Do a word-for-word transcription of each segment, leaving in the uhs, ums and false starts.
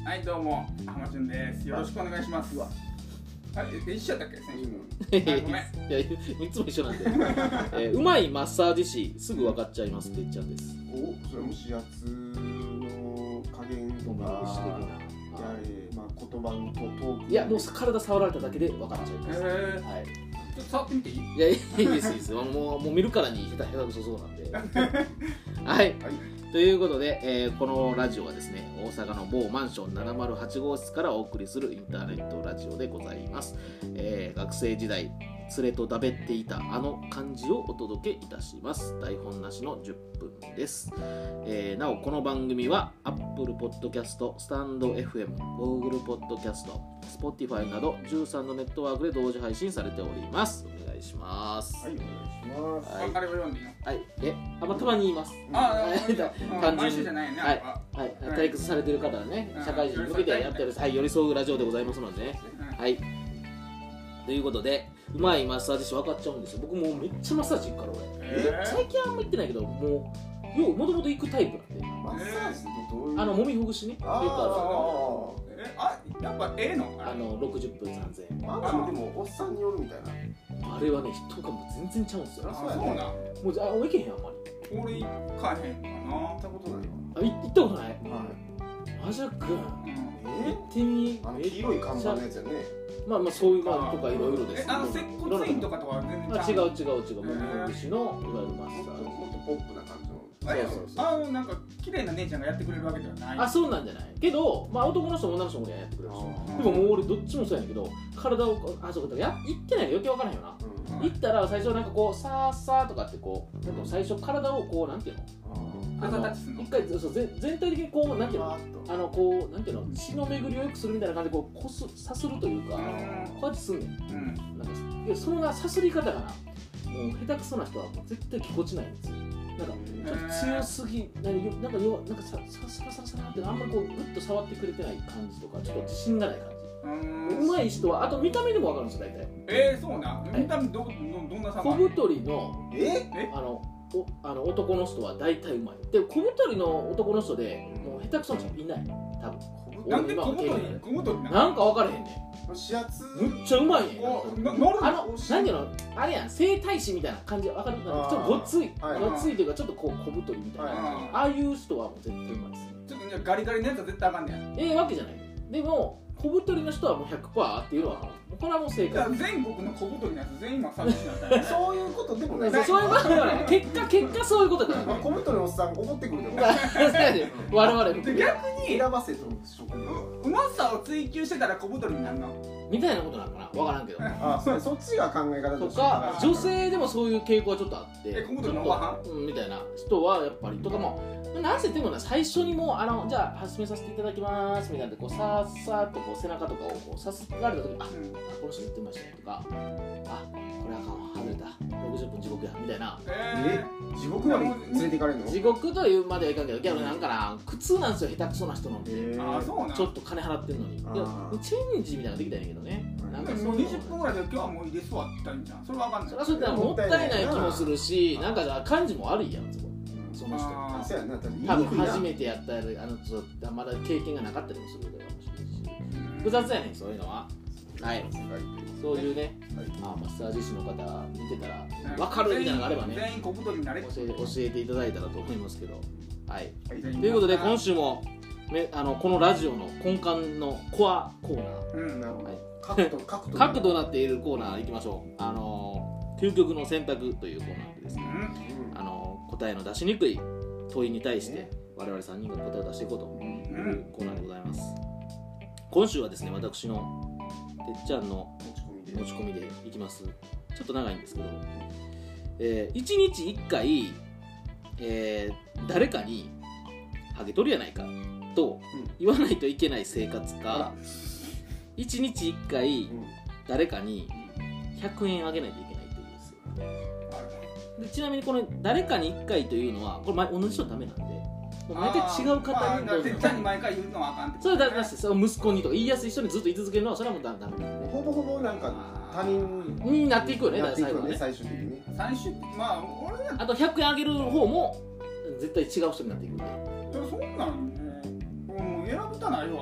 はいどうも浜潤です。よろしくお願いします。うわあれ一緒だったっけ先週の。ごめん。 いやいつも一緒なんで、えー、うまいマッサージ師すぐ分かっちゃいますてっちゃんです。 お、それも指圧の加減とかやれ、まあ、言葉のトーク、 いやもう体触られただけで分かっちゃいます。 へー、 はい、 ちょっと触ってみていい？ いやいいですいいですもうもう見るからに下手下手くそそうなんではい、はい、ということで、えー、このラジオはですね大阪の某マンションななまるはち号室からお送りするインターネットラジオでございます。えー、学生時代連れとだべっていたあの漢字をお届けいたします。台本なしのじゅっぷんです。えー、なおこの番組は Apple Podcast、スタンド エフエム、Google Podcast、Spotify などじゅうさんのネットワークで同時配信されております。お願いします。 はい、お願いします。 はい、あれを読んでいいの？ はい、え、あ、まあ、たまに言います。 ああ、単単純に純じゃないね。 はい、はい、退屈されてる方はね、社会人に向けてやってる、はい、寄り添うラジオでございますのでね。はい。ということで、うまいマッサージ師分かっちゃうんですよ。僕もうめっちゃマッサージ行くから俺。えー、最近はあんま行ってないけど、もうようもともと行くタイプなんで。 マッサージってどういう？ あの揉みほぐしね。よくある。 え、あ、やっぱええの？ あのろくじゅっぷんさんぜんえん。 あ、でもおっさんによるみたいな。 あれはね、人がもう全然ちゃうんですよ。 あ、そうなん。 もうじゃあ行けへんあんまり。 俺行かへんかな。 行ったことないわ。 あ、行ったことない。 はい。 マジャ君。 え？ 行ってみ。 あの黄色い看板のやつやね。 まあまあそういうのとかいろいろです。 え、あの接骨院とかとは全然違う違う違う揉みほぐしのいわゆるマッサージ。 もっとポップな感じの。 そうそうそう。あのなんか綺麗な姉ちゃんがやってくれるわけではない。 あ、そうなんじゃないけど、まあ男の人も女の人も俺はやってくれるし。でももう俺どっちもそうやねんけど、体をあそうかや行ってないの余計わからへんよな。行ったら最初なんかこうさーさーとかってこうなんか最初体をこうなんていうの？一回そう全体的にこうなんていうのあのこうなんていうの血の巡りを良くするみたいな感じでこうこすさするというかこうやってすんねん。なんかいやそのなさすり方がなもう下手くそな人はもう絶対ぎこちないんですよ。なんかちょっと強すぎなんか弱なんかささらさらさらってあんまりこうグッと触ってくれてない感じとかちょっと自信がない感じ。うまい人はあと見た目でもわかるんですよ大体。 えー、そうな。見た目どどどんな差が？ 小太りのえあのおあの男の人は大体うまい。で小太りの男の人でもう下手くそな人いない多分。 なんで小太り小太りなんか分からへんねん。 指圧むっちゃうまいねん。 あの何ていうのあれやん整体師みたいな感じ分かる？ちょっとごっついごっついというかちょっとこう小太りみたいなああいう人はもう絶対うまいです。 ちょっとじゃガリガリのやつは絶対あかんねん。 ええわけじゃない。でも小太りの人はもう ひゃくパーセント っていうのはこれはもう正解。 全国の小太りのやつ全員マッサージ師だったらそういうことでもない。 そういうことではない。結果結果そういうことだから。 小太りのおっさん怒ってくるでも我々 逆に選ばせと職業うまさを追求してたら小太りになるのみたいなことなのかな分からんけど。 あ、そそっちが考え方とか女性でもそういう傾向はちょっとあってえ小太りのおばはんみたいな人はやっぱりとかもなんせ言っても最初にもうあのじゃあ始めさせていただきますみたいなでこうさーさーっとこう背中とかをこうさすられた時にあ、うん、この人言ってましたねとかあこれあかんわ外れたろくじゅっぷん地獄やみたいな。 えー、地獄まで連れていかれるの？ 地獄というまではいかんけどけどなんかな苦痛なんですよ下手くそな人のって、 えー、あそうなんちょっと金払ってんのにチェンジみたいなのできたんやけどね。 なんかもうにじゅっぷんぐらいで今日はもういいですわって言ったらいいんじゃん。それはわかんない。 それはそれってもったいない気もするしなんかじゃあ感じも悪いやんそこその人あそうやな多分初めてやったらあのちょっとまだ経験がなかったりもするかもしれないし複雑やねんそういうのは。はいそういうね、はい、まあ、マッサージ師の方見てたら分かるみたいなのがあればね全員小太りになれ教え教えていただいたらと思いますけどはい、はい、ということで今週もめあのこのラジオの根幹のコアコーナー、 うんなるほど、はい、角度角度角度なっているコーナーいきましょう。あの究極の選択というコーナーでですね、うん、あの答えの出しにくい問いに対して我々さんにんが答えを出していこうというコーナーでございます。今週はですね私のてっちゃんの持ち込みでいきます。ちょっと長いんですけど、えー、いちにちいっかい、えー、誰かにハゲとるやないかと言わないといけない生活か、いちにちいっかい誰かにひゃくえんあげないといけないというんですよ。でちなみにこの誰かにいっかいというのはこれ同じ人のためなんで毎回違う方にどうぞ。てっちゃんに毎回言うのはあかんって。 それはダメです。その息子にとか言いやすい人にずっと言い続けるのはそれはもうダメなんで。 ほぼほぼなんか他人になっていくよね。 なっていくよね最終的に。 最終まあ俺あとひゃくえんあげる方も絶対違う人になっていくんで。 そんなんもう選ぶたないわ。もう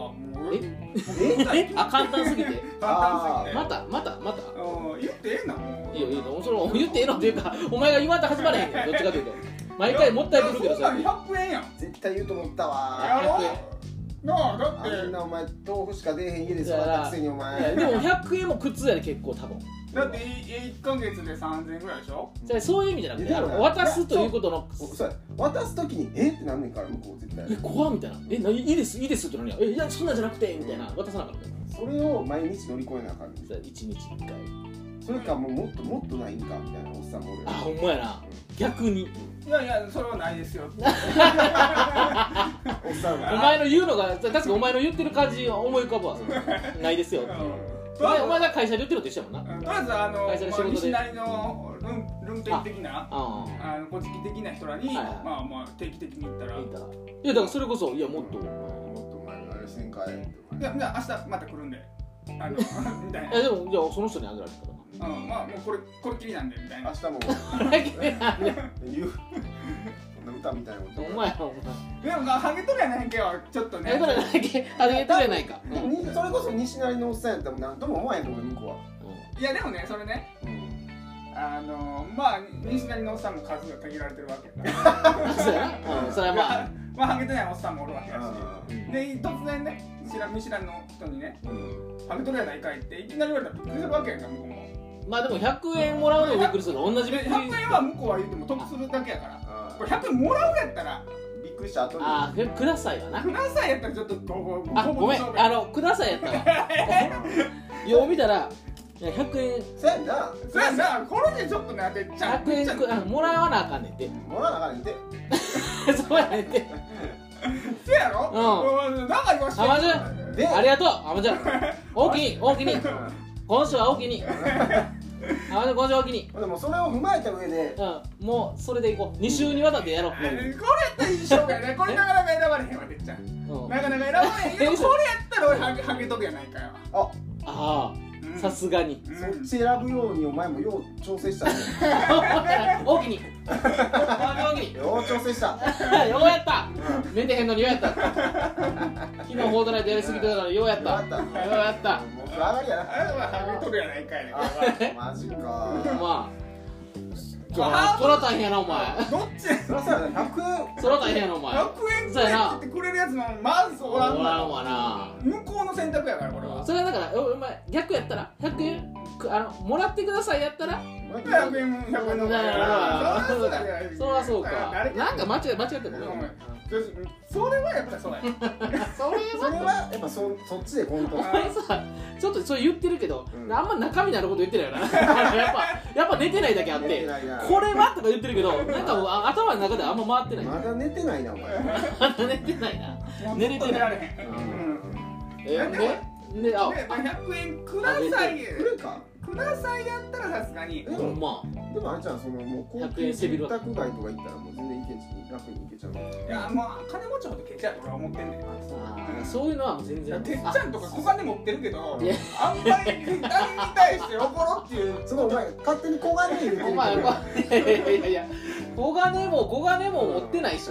ええあ簡単すぎて簡単すぎてまたまたまたうん言ってええなもういいよいいよそれ言ってええのっていうかお前が言わんと始まれへんねんどっちかというと毎回もったいぶるけどそんなんひゃくえんやん絶対言うと思ったわやろひゃくなあだってあんなお前豆腐しか出えへん家で育ったくせにおいや前でもひゃくえんも苦痛やね結構多分だっていっかげつでさんぜんえんぐらいでしょじゃあそういう意味じゃなくてあいやの渡すということのそうや渡す時にえってなんねんから向こう絶対え怖っみたいなえないいですいいですって何やえいやそんなんじゃなくてみたいな渡さなかったそれを毎日乗り越えなあかんねんいちにちいっかいそれかもうもっともっとないんかみたいなおっさんもおるやんあほんまやな逆にいやいやそれはないですよおっさんがお前の言うのが確かにお前の言ってる感じは思い浮かぶわそれないですよっていうお前お前が会社で言ってるのと一緒やもんなとりあえずあの会社の仕事で西成のルンルンケン的なああの古事記的な人らにはいはいまあまあ定期的に行ったらあいいんだないやだからそれこそいやもっともっとお前あれせんかいっていやじゃあ明日また来るんであのみたいいやでもじゃあその人にあげられたからななうんまあもうこれこれっきりなんでみたいな明日も言うそんな歌みたいなことお前お前でもハゲとるやないけどちょっとねえこれだけあげてるやないかでもにそれこそ西成のおっさんやったら何とも思わへんと思う向こうは、 いやでもねそれねうん、 あのまあ西成のおっさんも数が限られてるわけやからそうやなうんそれはまあまあハゲてないおっさんもおるわけやあしで突然ね知らん見知らんの人にねうんハゲとるやないかいっていきなり言われたらびっくりするわけやんか向こうもまあでもひゃくえんもらうのもびっくりする同じびっくりひゃくえんは向こうは言っても得するだけやからあこれひゃくえんもらうやったらびっくりした後にああくださいわなくださいやったらちょっとこうあごめんあのくださいやったわよう見たらいやひゃくえんそうやんなそやなこの人ちょっとね当てちゃうひゃくえんくあもらわなあかんねんてもらわなあかんねんてそうやねんてせやろうんなんか言わしてあまじでありがとうあまじ大きに大きに今週は大きにあまじ今週は大きにでもそれを踏まえた上でうんもうそれでいこうに週にわたってやろうこれやったらいい勝負やねこれなかなか選ばれへんわてっちゃんうんなかなか選ばれへんけどこれやったら俺ハゲハゲとるやないかよあああさすがにうんそっち選ぶようにお前もよう調整したね大きに大きによう調整したようやった寝てへんのにようやった昨日フォートナイトやりすぎてたのにようやったようよかったやったもう上がりやなあれはハゲとるやないかいねあマジかまあちょそら大変やなお前どっちそりゃそうやなひゃくえんそら大変やなお前ひゃくえんくれって言ってくれるやつのまずおらんおらんのわな向こうの選択やからこれはそれはだからおお前逆やったらひゃくえんくあのもらってくださいやったらひゃくえんひゃくえんのだからそりゃそれはそうか誰なんか間違え間違ってごめんごめんそれはやっぱりそうやそれそれはやっぱそそっちでコントお前さちょっとそれ言ってるけど、 うんあんま中身のあること言ってないよなやっぱやっぱ寝てないだけあって寝てないなこれはとか言ってるけどなんかもうあ頭の中であんま回ってないまだ寝てないなお前まだ寝てないな寝れてない寝られへんうんえででであでまあひゃくえんくださいくれかくださいやったらさすがにでもほんまでもあれちゃんそのもう高ひゃくえ級ん背広住宅街とか行ったらもう全然いけんし楽に行けちゃういやもう金持ちほどケチやと俺は思ってんねんあーそういうのはもう全然てっちゃんとか小金持ってるけどいやあんまり他人に対して怒ろっていうそのお前勝手に小金入れてるけどお前お前いやいやいやいや小金も小金も持ってないっしょ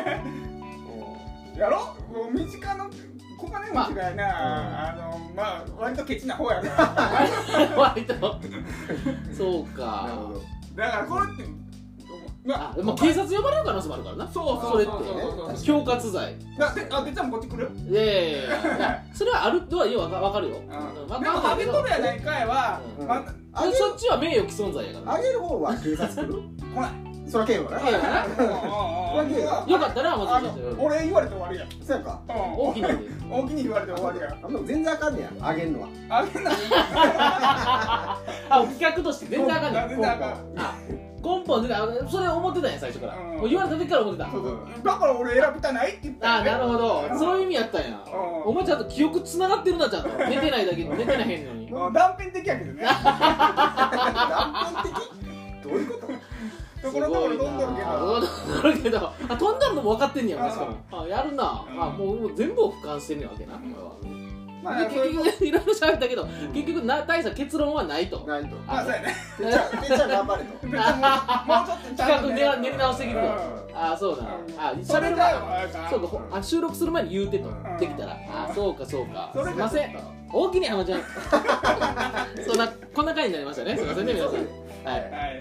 やろもう身近の小金持ちがやな、あのまあ割とケチな方やから割とそうなるかほどだからこれってあでも警察呼ばれる可能性もあるからなそうそれってそうそうそうそう恐喝罪だであてっちゃんもこっち来るいやいやいやいやそれはあるのはようわかるようんわでもハゲとるやないかいは、 うんまあげるそっちは名誉毀損罪やからあげる方は警察来る来ないそらけんわなええよなうんうんうんよかったらまあのずうん俺言われて終わりやんそうやんか大大きなで大きに言われて終わりやんあんなの全然あかんねやあげんのはあげんなあ企画として全然あかんねん全然あかんあ根本であそれ思ってたんや最初からうんもう言われた時から思ってたそうそうだから俺選びたないって言ったあなるほどそういう意味やったんやうんお前ちゃんと記憶つながってるなちゃんと寝てないだけ寝てないへんのにうん断片的やけどね断片的どういうことところどころ飛んどるけどどるけどあ飛んだのも分かってんねやしかもあやるなうんあもう全部を俯瞰してんねやわけなお前はまあ結局いろいろ喋ったけど、結局な大した結論はないと。 ないと。 まあそうやね。 てっちゃん、てっちゃん頑張れと。 もうちょっとちゃんと企画練り直してきて。ああそうだ。あ喋る前そうかあ収録する前に言うてとできたら。あそうかそうか。すみません。大きに浜ちゃん。そんなこんな回になりましたね。すみませんね皆さん。はい、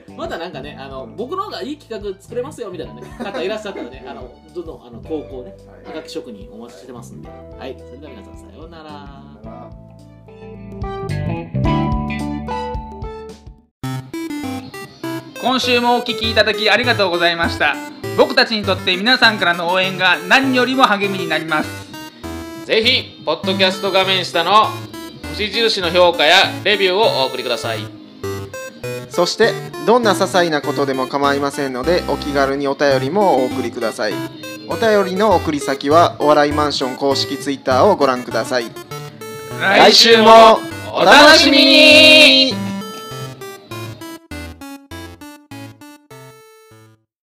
またなんかね、あの僕の方がいい企画作れますよみたいなね方いらっしゃったらね、あのどんどんあの投稿ね、はがき職人お待ちしてますんで、はい、それでは皆さんさようなら。 今週もお聞きいただきありがとうございました。僕たちにとって皆さんからの応援が何よりも励みになります。 ぜひポッドキャスト画面下の星印の評価やレビューをお送りください。 そしてどんな些細なことでも構いませんので、お気軽にお便りもお送りください。お便りの送り先はお笑いマンション公式ツイッターをご覧ください。 来週もお楽しみに。